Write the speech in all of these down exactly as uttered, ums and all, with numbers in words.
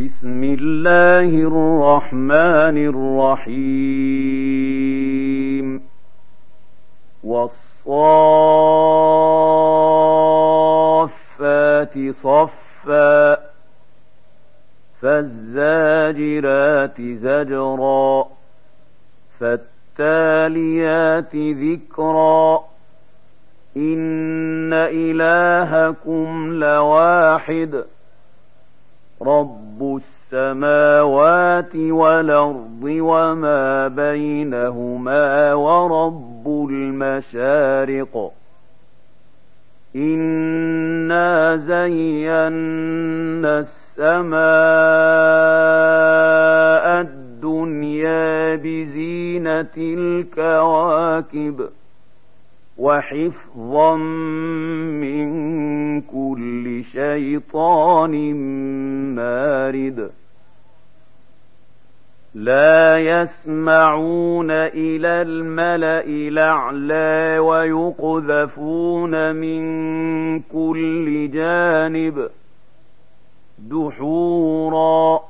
بسم الله الرحمن الرحيم والصافات صفا فالزاجرات زجرا فالتاليات ذكرا إن إلهكم لواحد رب السماوات والأرض وما بينهما ورب المشارق إنا زينا السماء الدنيا بزينة الكواكب وحفظا من كل شيطان مارد لا يسمعون إلى الملأ الأعلى ويقذفون من كل جانب دحورا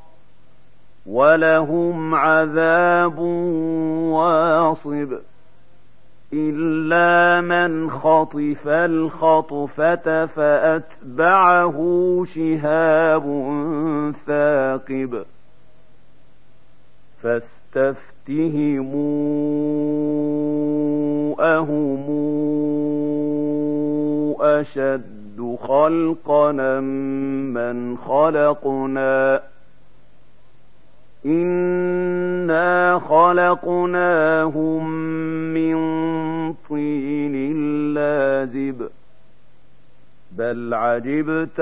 ولهم عذاب واصب إلا من خطف الخطفة فأتبعه شهاب ثاقب فاستفتهموا أهم أشد خلقنا من خلقنا إنا خلقناهم من طين لازب بل عجبت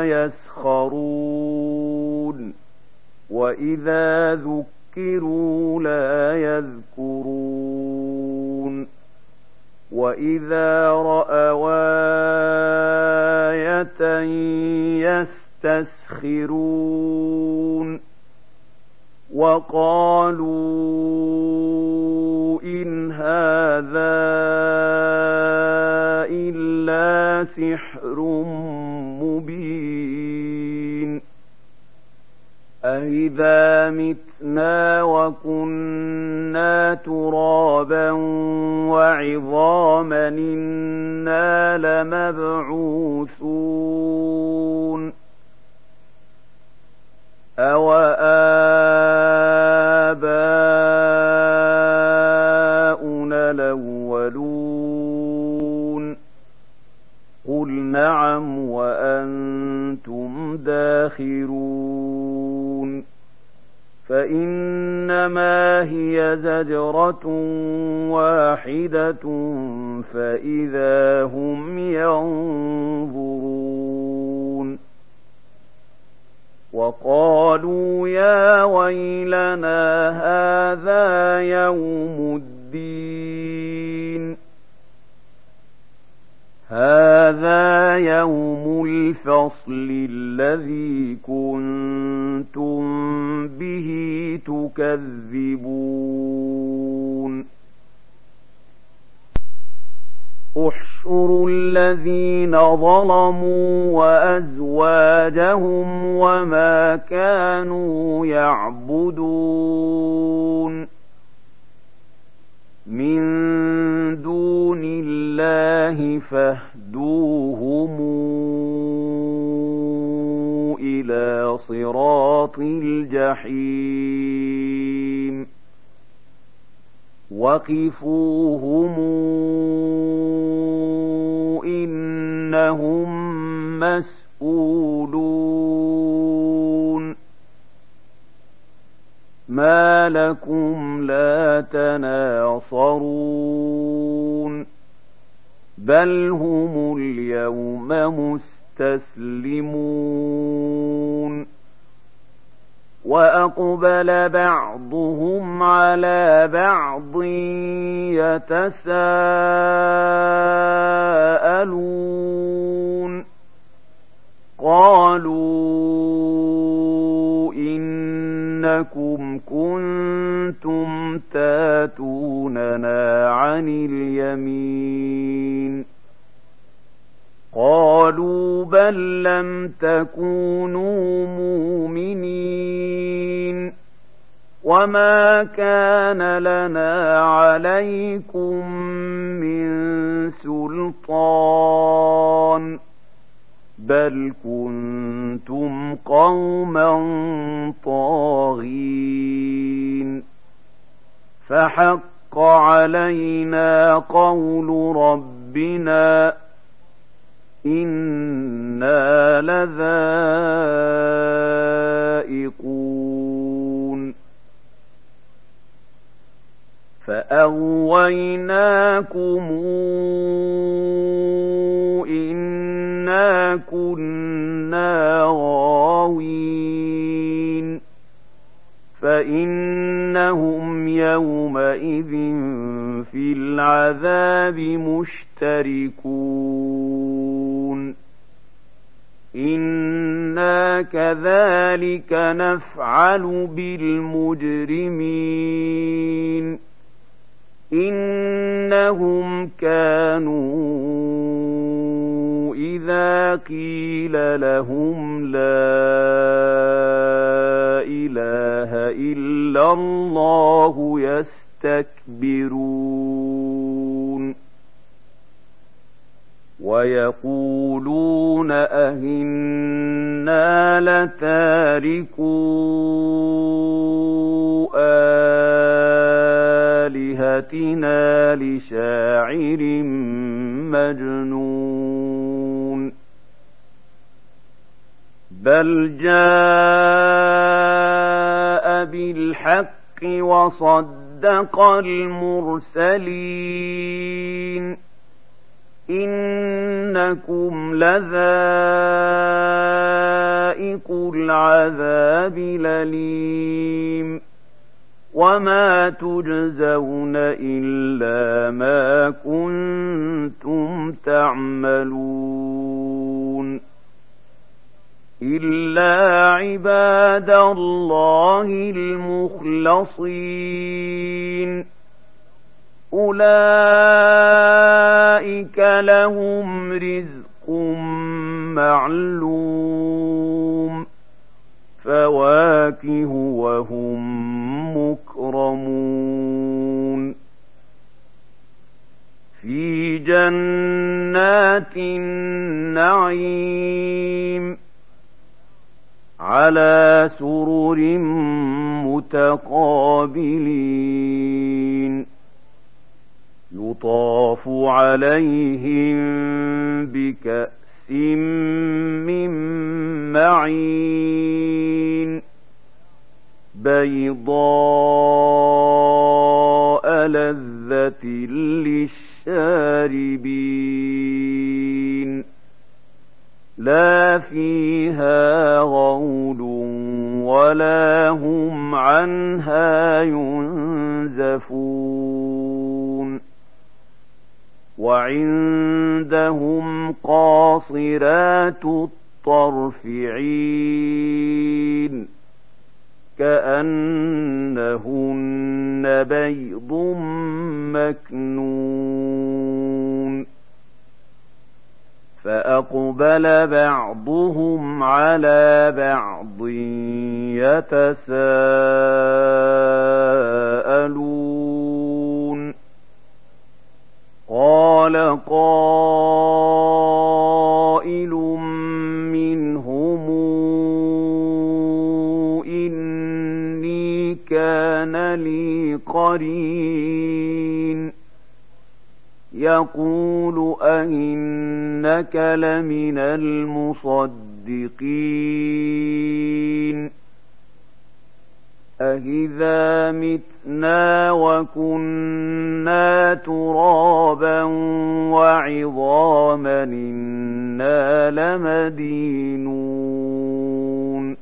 ويسخرون وإذا ذكروا لا يذكرون وإذا رأوا آية يستسخرون وقالوا إن هذا إلا سحر مبين أإذا متنا وكنا ترابا وعظاما إنا لمبعوثون أوآباؤنا الأولون قل نعم وأنتم داخرون فإنما هي زجرة واحدة فإذا هم ينظرون وقالوا يا ويلنا هذا يوم الدين هذا يوم الفصل الذي كنتم به تكذبون احشروا الذين ظلموا وأزواجهم وما كانوا يعبدون من دون الله فاهدوهم إلى صراط الجحيم وقفوهم إنهم مسئولون ما لكم لا تناصرون بل هم اليوم مستسلمون وأقبل بعضهم على بعض يتساءلون قالوا إنكم كنتم تاتوننا عن اليمين قالوا بل لم تكونوا مؤمنين وما كان لنا عليكم من سلطان بل كنتم قوما طاغين فحق علينا قول ربنا إنا لذائقون فأغويناكم إنا كنا غاوين فإنهم يومئذ في العذاب مشتركون إنا كذلك نفعل بالمجرمين إنهم كانوا إذا قيل لهم لا إله إلا الله يستكبرون ويقولون أئنا لتاركو آلهتنا لشاعر مجنون بل جاء بالحق وصدق المرسلين إنكم لذائقو العذاب الأليم وما تجزون إلا ما كنتم تعملون إلا عباد الله المخلصين أولئك لهم رزق معلوم فواكه وهم مكرمون في جنات النعيم على سرر متقابلين يطاف عليهم بكأس من معين بيضاء لذة للشاربين لا فيها غول ولا هم عنها ينزفون وعندهم قاصرات الطرف عين كأنهن بيض مكنون فأقبل بعضهم على بعض يتساءلون قال قائل منهم إني كان لي قرين يقول أئنك لمن المصدقين أإذا متنا وكنا ترابا وعظاما إنا لمدينون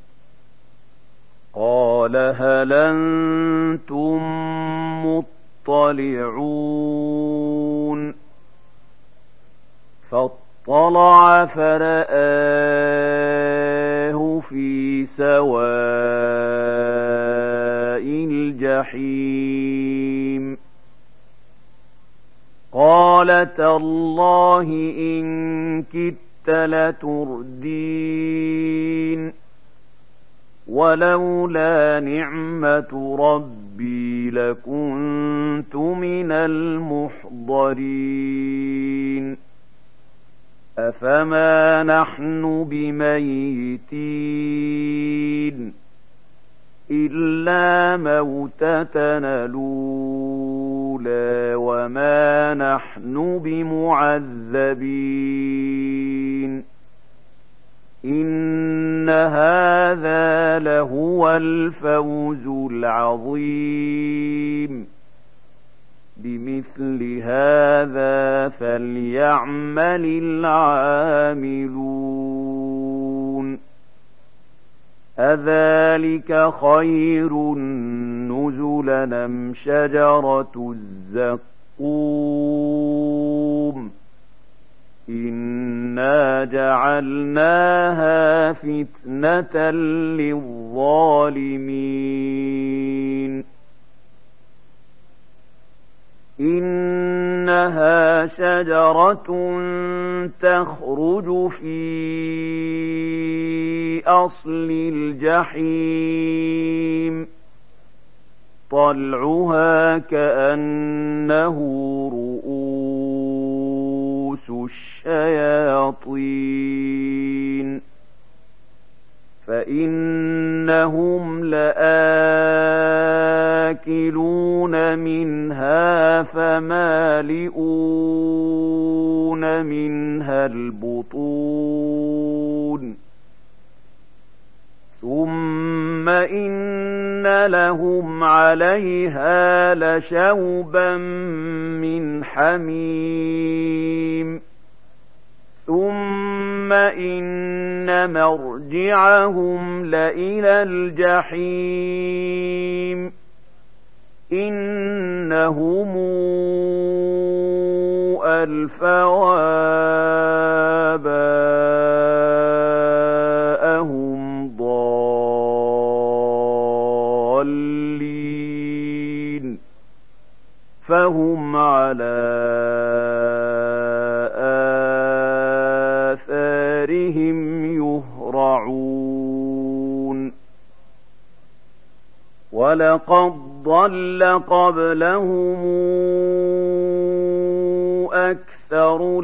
قال هل أنتم مطلعون فاطلع فرآه في سواء الجحيم قال تالله إن كدت لتردين ولولا نعمة ربي لكنت من المحضرين أفما نحن بميتين إلا موتتنا الأولى وما نحن بمعذبين إن هذا لهو الفوز العظيم بمثل هذا فليعمل العاملون أذلك خير نزلا أم شجرة الزقوم إنا جعلناها فتنة للظالمين إنها شجرة تخرج في أصل الجحيم طلعها كأنه رؤوس الشياطين فإنهم لآكلون منها فمالئون منها البطون ثم إن لهم عليها لشوبا من حميم ثم إن مرجعهم لإلى الجحيم إنهم ألفوا آباءهم ضالين فهم على آثارهم يهرعون ولقد ضل قبلهم أكثر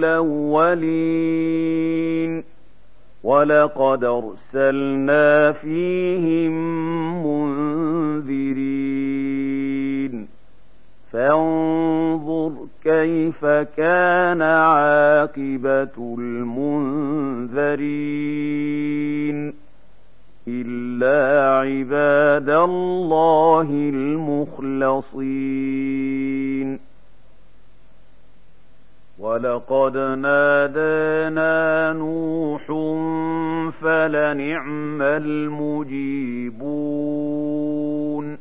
الأولين ولقد أرسلنا فيهم منذرين فانظر كيف كان عاقبة المنذرين إلا عباد الله المخلصين ولقد نادانا نوح فلنعم المجيبون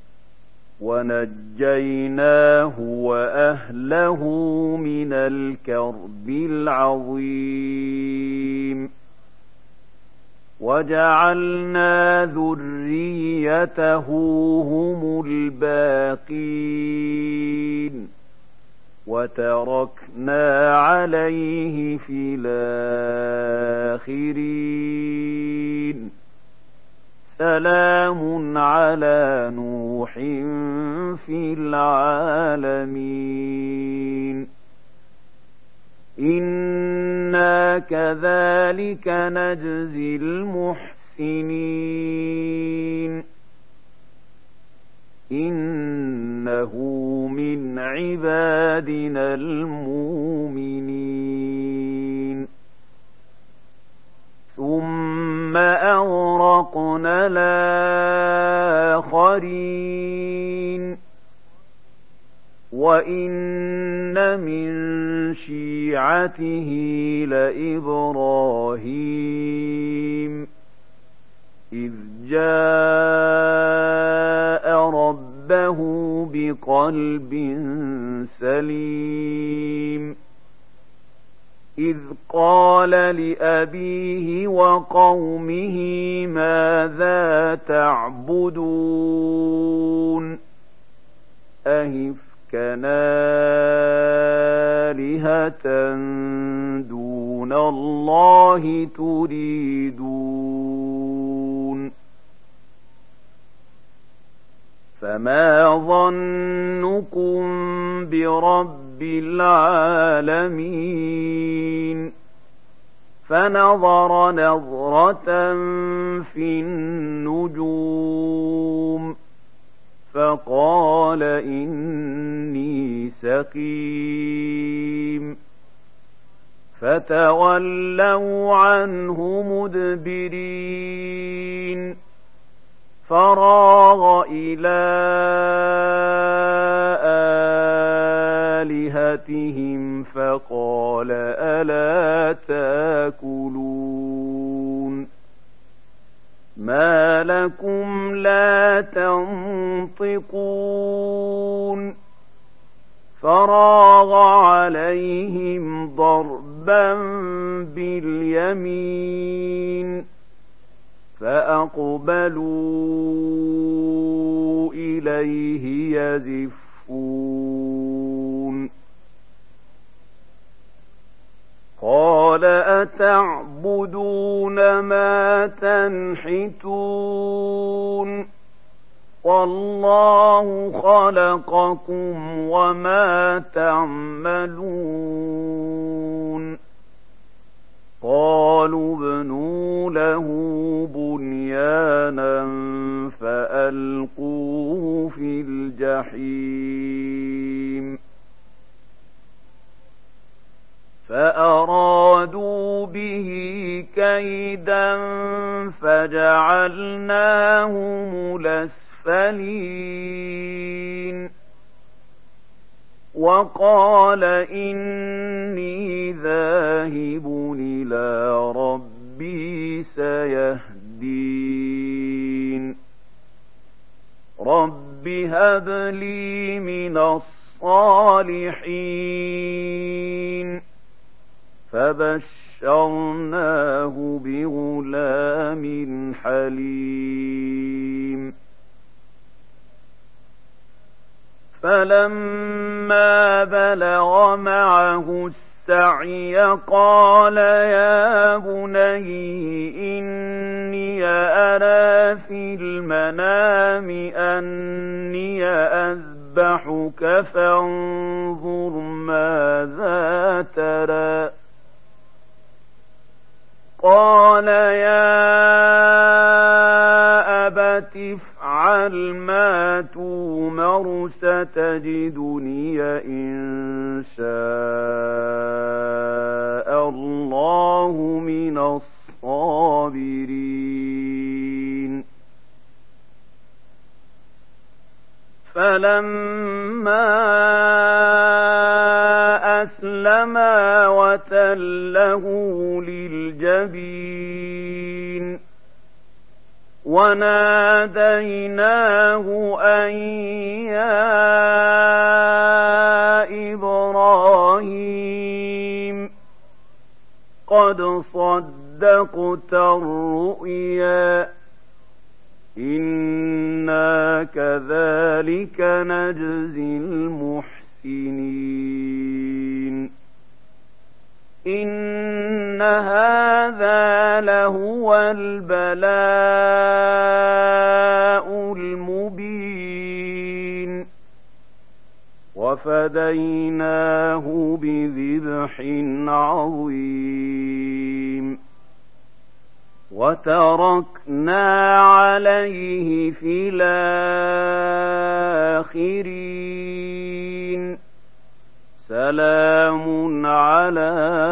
ونجيناه وأهله من الكرب العظيم وجعلنا ذريته هم الباقين وتركنا عليه في الآخرين سلام على نوح في العالمين إنا كذلك نجزي المحسنين إنه من عبادنا المؤمنين ثم أغرقنا الآخرين وإن من شيعته لإبراهيم إذ جاء ربه بقلب سليم إذ قال لأبيه وقومه ماذا تعبدون أهفكا آلهة دون الله تريدون فما ظنكم برب العالمين فنظر نظرة في النجوم فقال إني سقيم فتولوا عنه مدبرين فراغ إلى آلهتهم فقال ألا تاكلون ما لكم لا تنطقون فراغ عليهم ضربا باليمين فأقبلوا إليه يزفون قال أتعبدون ما تنحتون والله خلقكم وما تعملون قالوا ابنوا له بنيانا فألقوه في الجحيم فأرادوا به كيدا فجعلناهم الأسفلين وقال إني ذاهب إلى ربي سيهدين رب هب لي من الصالحين فبشرناه بغلام حليم فلما بلغ معه السعي قال يا بني إني أرى في المنام أني أذبحك فانظر ماذا ترى قال يا أبت افعل ما تؤمر ستجدني إن شاء الله من الصابرين فلما أسلما وتله للجبين وناديناه أن يا إبراهيم قد صدقت الرؤيا إنا كذلك نجزي المحسنين إن هذا لهو البلاء المبين وفديناه بذبح عظيم وتركنا عليه في الآخرين سلام على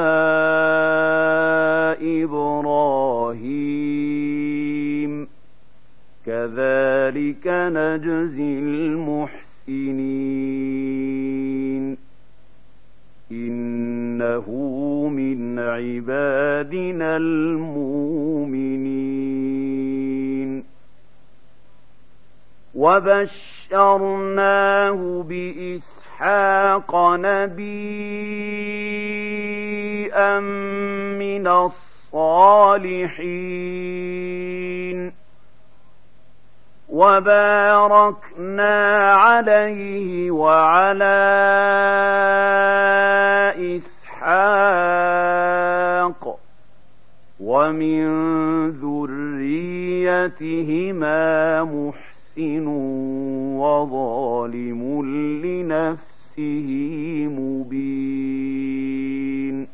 إبراهيم كذلك نجزي المحسنين إنه من عبادنا المؤمنين وبشرناه بإسحاق نبيا من الصالحين وباركنا عليه وعلى إسحاق ومن ذريتهما محسن محسن وظالم لنفسه مبين.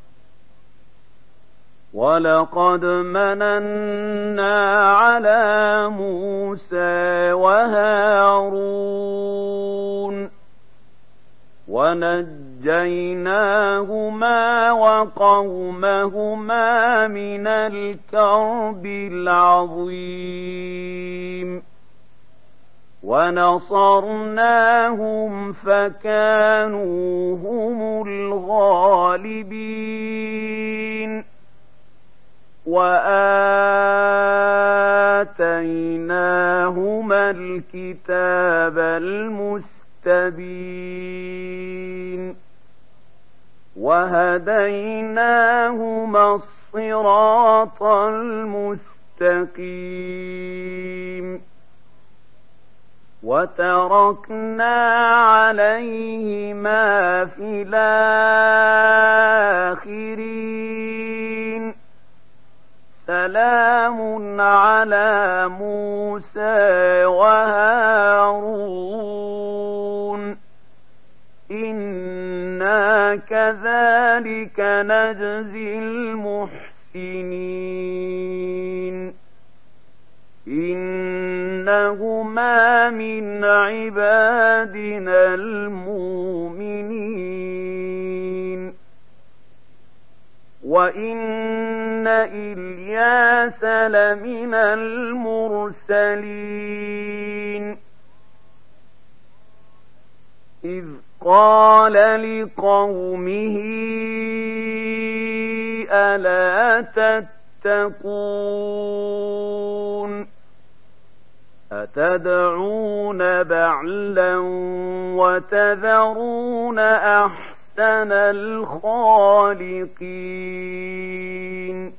ولقد مننا على موسى وهارون ونجيناهما وقومهما من الكرب العظيم ونصرناهم فكانوا هم الغالبين. وآتيناهما الكتاب المستبين وهديناهما الصراط المستقيم وتركنا عليهما في الآخرين. سلام على موسى وهارون إنا كذلك نجزي المحسنين. إنهما من عبادنا المؤمنين. وإن إلياس لمن المرسلين إذ قال لقومه ألا تتقون أتدعون بعلا وتذرون أحسن أحسن الخالقين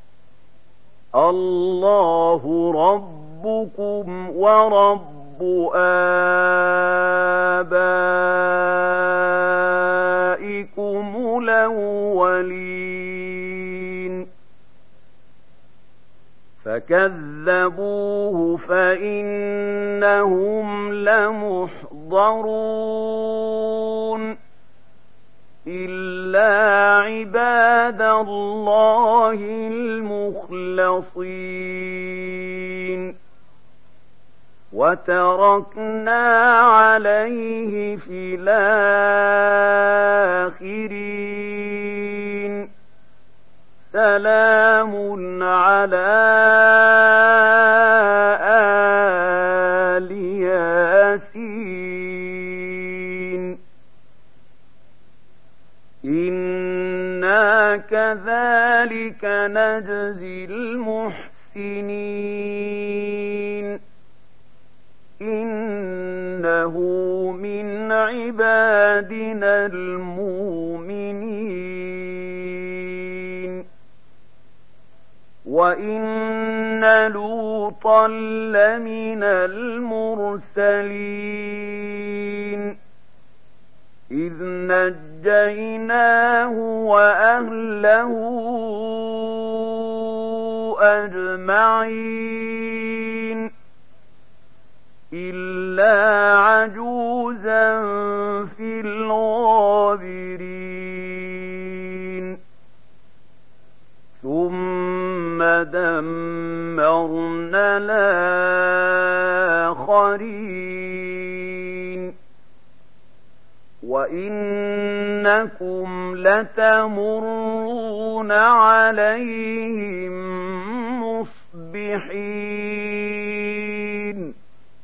الله ربكم ورب آبائكم الأولين. فكذبوه فإنهم لمحضرون إلا عباد الله المخلصين. وتركنا عليه في الآخرين سلام على آل ياسين إنا كذلك نجزي المحسنين. إنه من عبادنا المؤمنين. وإن لوطا لمن المرسلين إذ نجيناه وأهله أجمعين إلا عجوزا في الغابرين. ثم دمرنا الآخرين. وإنكم لتمرون عليهم مصبحين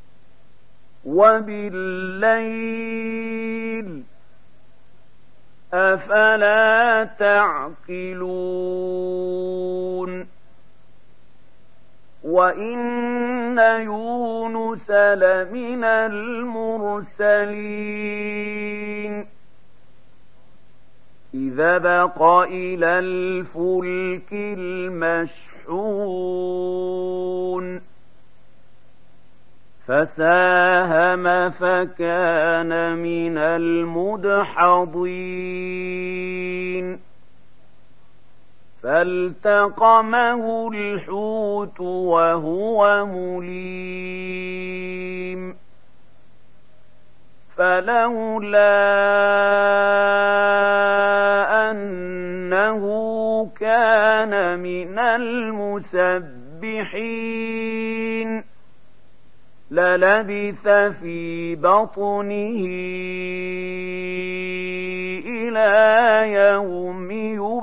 وبالليل أفلا تعقلون. وإن يونس لمن المرسلين إذا بق إلى الفلك المشحون فساهم فكان من المدحضين فالتقمه الحوت وهو مليم فلولا أنه كان من المسبحين للبث في بطنه إلى يوم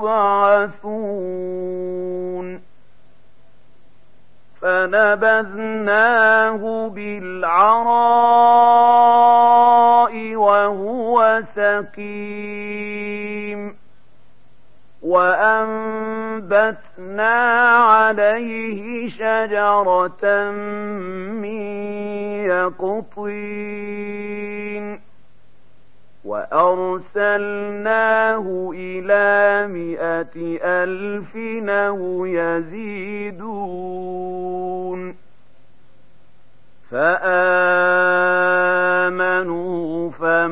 يبعثون فنبذناه بالعراء وهو سقيم وأنبتنا عليه شجرة من يقطين وأرسلناه إلى مائة ألف أو يزيدون فآمنوا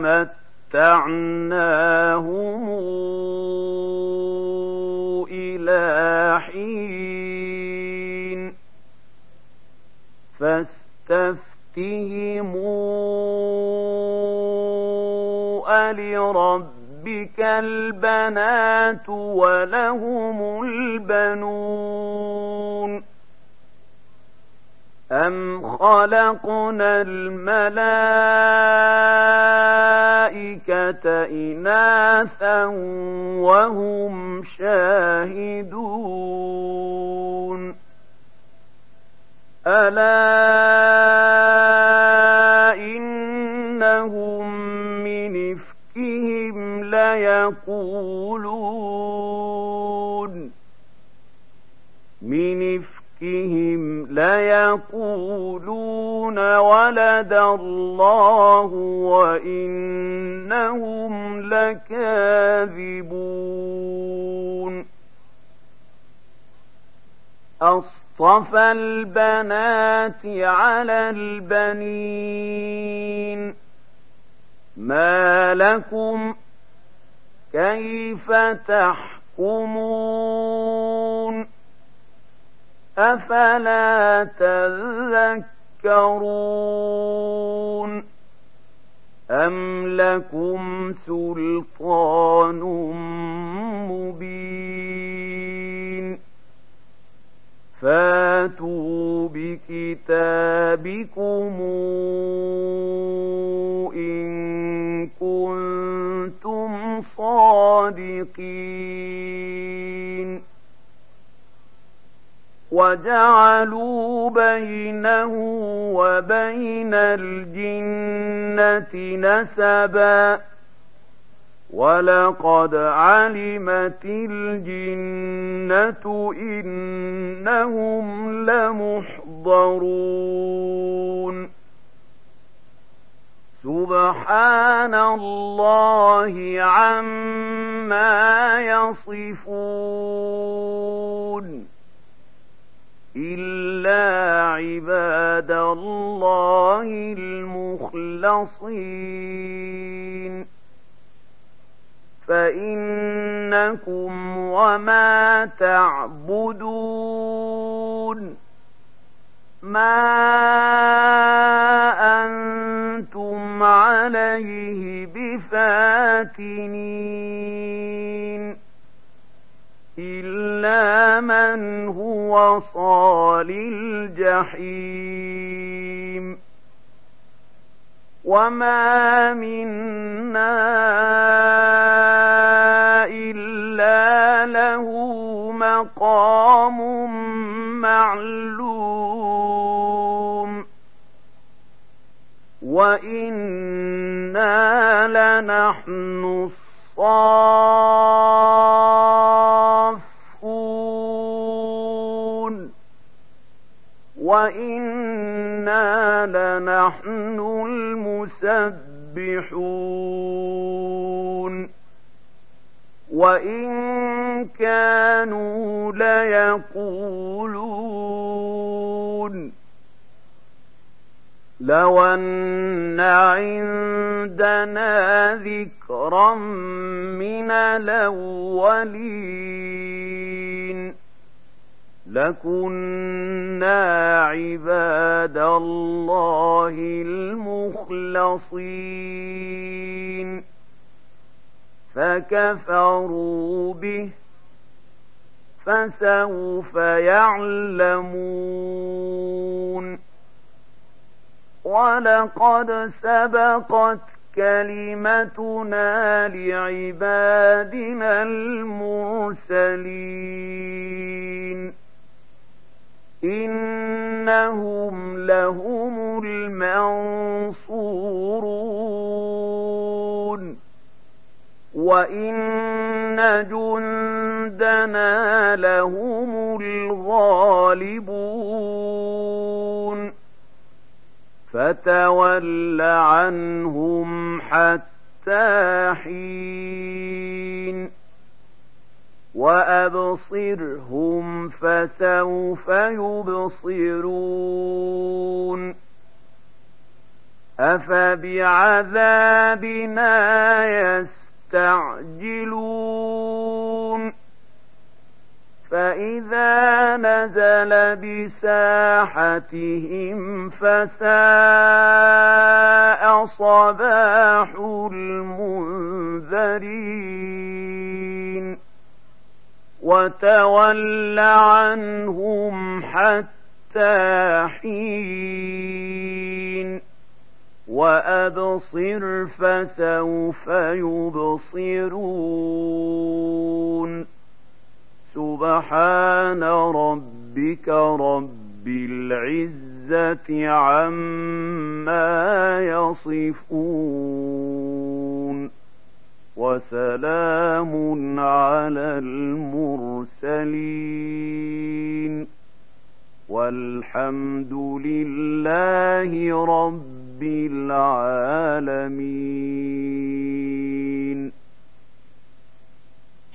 فمتعناهم إلى حين فاستفتهموا ألربك البنات ولهم البنون أم خلقنا الملائكة إناثا وهم شاهدون ألا إنهم من إفكهم ليقولون من إفكهم ليقولون ولد الله وإنهم لكاذبون أصطفى البنات على البنين ما لكم كيف تحكمون أفلا تذكرون أم لكم سلطان مبين فاتوا بكتابكم إن كنتم صادقين وجعلوا بينه وبين الجنة نسبا ولقد علمت الجنة إنهم لمحضرون سبحان الله عما يصفون إلا عباد الله المخلصين فإنكم وما تعبدون ما أنتم عليه بفاتنين إلا من هو صال الجحيم وما منا إلا له مقام معلوم وإنا لنحن الصافون وإنا لنحن المسبحون وإن كانوا ليقولون لو أن عندنا ذكرا من الأولين لكنا عباد الله المخلصين مخلصين فكفروا به فسوف يعلمون ولقد سبقت كلمتنا لعبادنا المرسلين إنهم لهم المنصورون وإن جندنا لهم الغالبون فتول عنهم حتى حين وأبصرهم فسوف يبصرون أفبعذابنا يستعجلون فإذا نزل بساحتهم فساء صباح المنذرين وتول عنهم حتى حين وأبصر فسوف يبصرون سبحان ربك رب العزة عما يصفون وسلام على المرسلين والحمد لله رب العالمين.